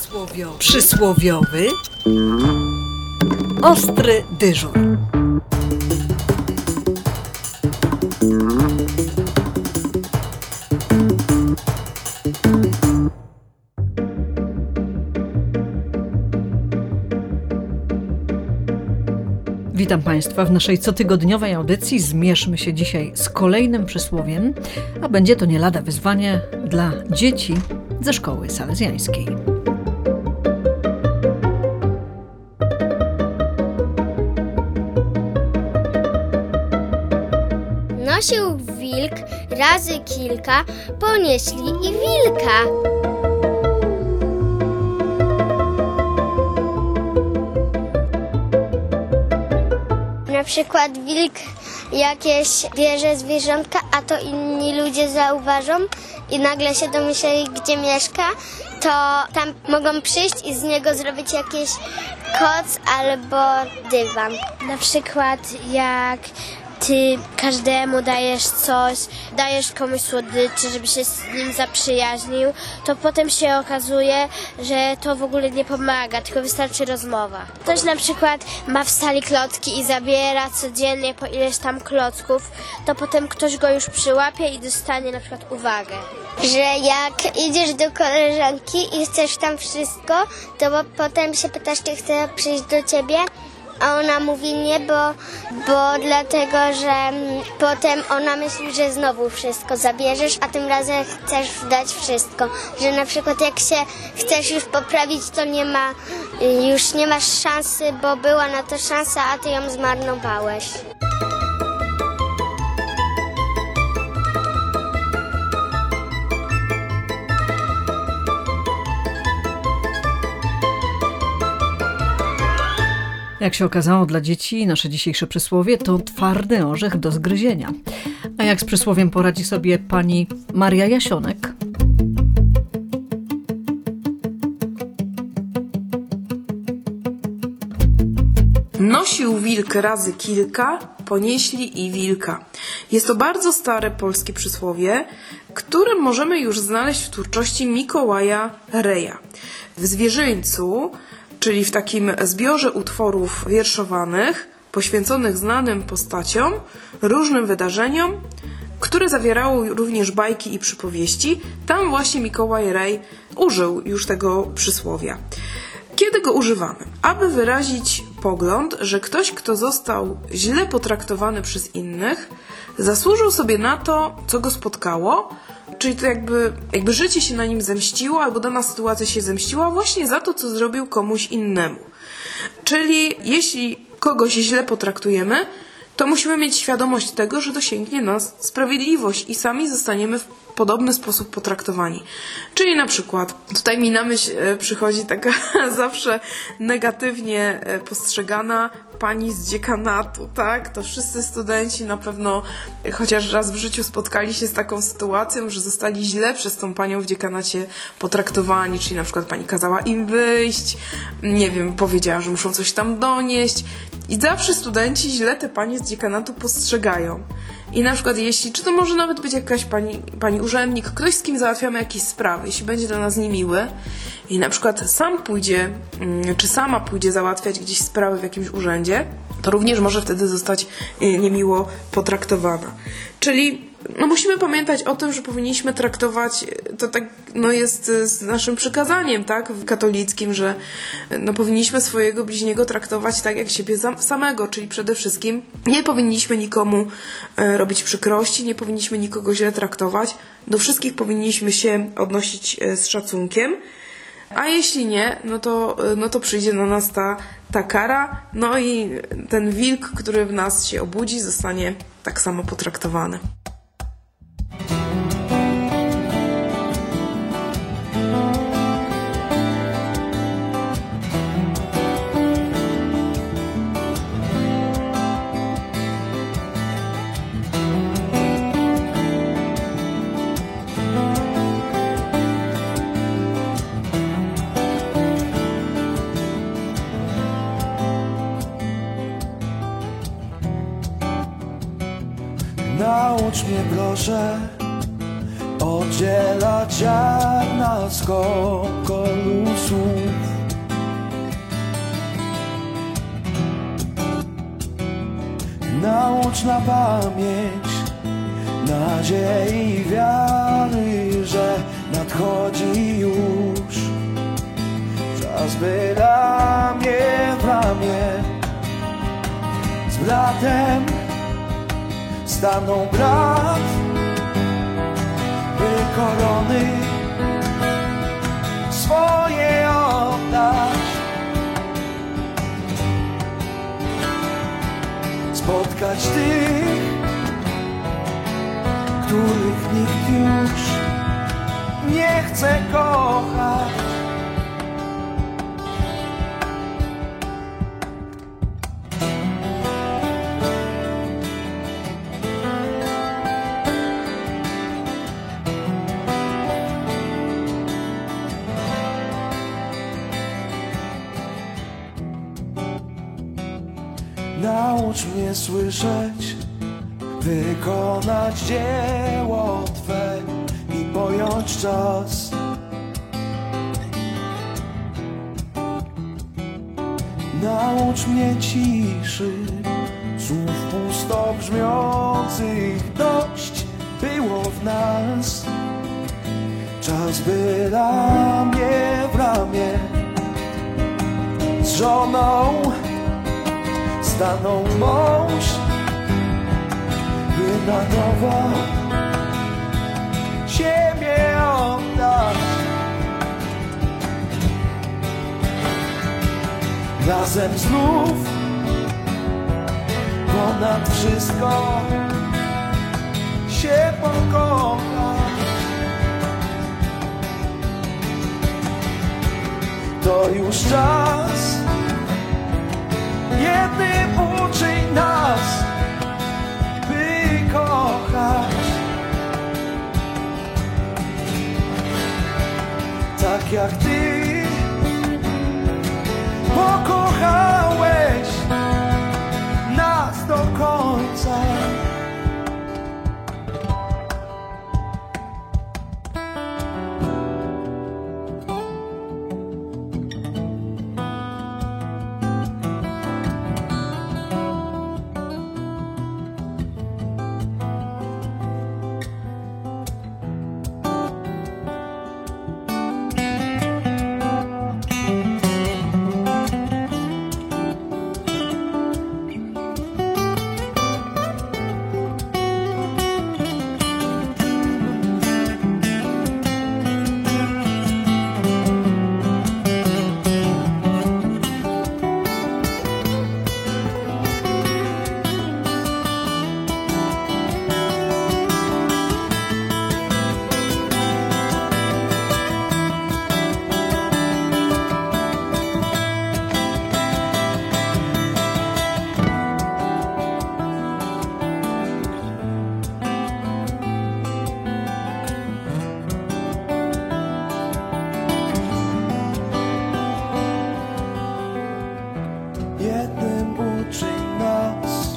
Przysłowiowy ostry dyżur. Witam Państwa w naszej cotygodniowej audycji. Zmierzmy się dzisiaj z kolejnym przysłowiem, a będzie to nie lada wyzwanie dla dzieci ze szkoły salezjańskiej. Nosił wilk razy kilka, ponieśli i wilka. Na przykład wilk jakieś bierze zwierzątka, a to inni ludzie zauważą i nagle się domyśleli, gdzie mieszka, to tam mogą przyjść i z niego zrobić jakiś koc albo dywan. Na przykład jak ty każdemu dajesz coś, dajesz komuś słodyczy, żeby się z nim zaprzyjaźnił, to potem się okazuje, że to w ogóle nie pomaga, tylko wystarczy rozmowa. Ktoś na przykład ma w sali klocki i zabiera codziennie po ileś tam klocków, to potem ktoś go już przyłapie i dostanie na przykład uwagę. Że jak idziesz do koleżanki i chcesz tam wszystko, to potem się pytasz, czy chce przyjść do ciebie, a ona mówi nie, bo dlatego, że potem ona myśli, że znowu wszystko zabierzesz, a tym razem chcesz dać wszystko. Że na przykład jak się chcesz już poprawić, to już nie masz szansy, bo była na to szansa, a ty ją zmarnowałeś. Jak się okazało dla dzieci, nasze dzisiejsze przysłowie to twardy orzech do zgryzienia. A jak z przysłowiem poradzi sobie pani Maria Jasionek? Nosił wilk razy kilka, ponieśli i wilka. Jest to bardzo stare polskie przysłowie, które możemy już znaleźć w twórczości Mikołaja Reja. W Zwierzyńcu, czyli w takim zbiorze utworów wierszowanych, poświęconych znanym postaciom, różnym wydarzeniom, które zawierało również bajki i przypowieści, tam właśnie Mikołaj Rej użył już tego przysłowia. Kiedy go używamy? Aby wyrazić pogląd, że ktoś, kto został źle potraktowany przez innych, zasłużył sobie na to, co go spotkało, czyli to jakby życie się na nim zemściło, albo dana sytuacja się zemściła właśnie za to, co zrobił komuś innemu. Czyli jeśli kogoś źle potraktujemy, to musimy mieć świadomość tego, że dosięgnie nas sprawiedliwość i sami zostaniemy w podobny sposób potraktowani. Czyli na przykład, tutaj mi na myśl przychodzi taka zawsze negatywnie postrzegana pani z dziekanatu, tak? To wszyscy studenci na pewno chociaż raz w życiu spotkali się z taką sytuacją, że zostali źle przez tą panią w dziekanacie potraktowani, czyli na przykład pani kazała im wyjść, nie wiem, powiedziała, że muszą coś tam donieść i zawsze studenci źle te panie z dziekanatu postrzegają. I na przykład czy to może nawet być jakaś pani urzędnik, ktoś, z kim załatwiamy jakieś sprawy, jeśli będzie dla nas niemiły i na przykład sam pójdzie, czy sama pójdzie załatwiać gdzieś sprawy w jakimś urzędzie, to również może wtedy zostać niemiło potraktowana. Czyli musimy pamiętać o tym, że powinniśmy traktować, to tak jest z naszym przykazaniem, tak, katolickim, że powinniśmy swojego bliźniego traktować tak jak siebie samego, czyli przede wszystkim nie powinniśmy nikomu robić przykrości, nie powinniśmy nikogo źle traktować, do wszystkich powinniśmy się odnosić z szacunkiem, a jeśli nie, no to przyjdzie na nas ta kara, no i ten wilk, który w nas się obudzi, zostanie tak samo potraktowany. Naucz mnie proszę oddzielać ziarna rozkołu słów. Naucz na pamięć nadziei i wiary, że nadchodzi już czas, by ramię w ramię z bratem stanął brat, by korony swoje oddać. Spotkać tych, których nikt już nie chce kochać. Naucz mnie słyszeć, wykonać dzieło Twe i pojąć czas. Naucz mnie ciszy, słów pusto brzmiących dość było w nas. Czas, by ramię w ramię z żoną stanął mąż, by na nowo siebie oddać. Razem znów ponad wszystko się pokochać. To już czas, jednym uczyń nas, by kochać. Tak jak Ty pokochałeś nas do końca. Jednym uczyń nas,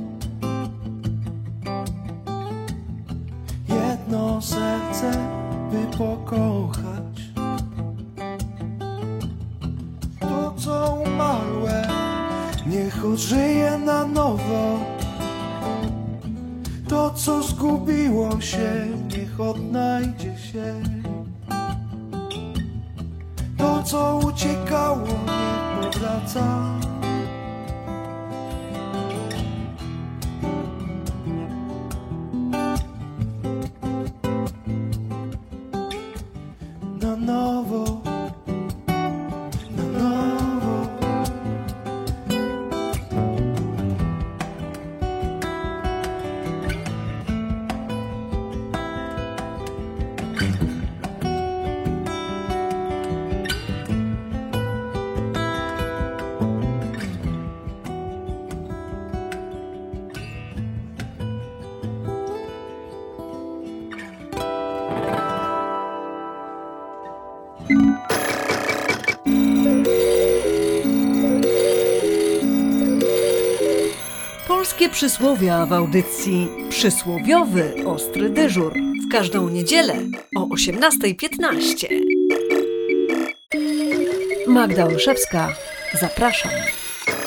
jedno serce, by pokochać. To, co umarłe, niech odżyje na nowo. To, co zgubiło się, niech odnajdzie się. To, co uciekało, niech powraca. Na nowo, na nowo. Polskie przysłowia w audycji Przysłowiowy Ostry Dyżur w każdą niedzielę o 18:15. Magda Olszewska, zapraszam.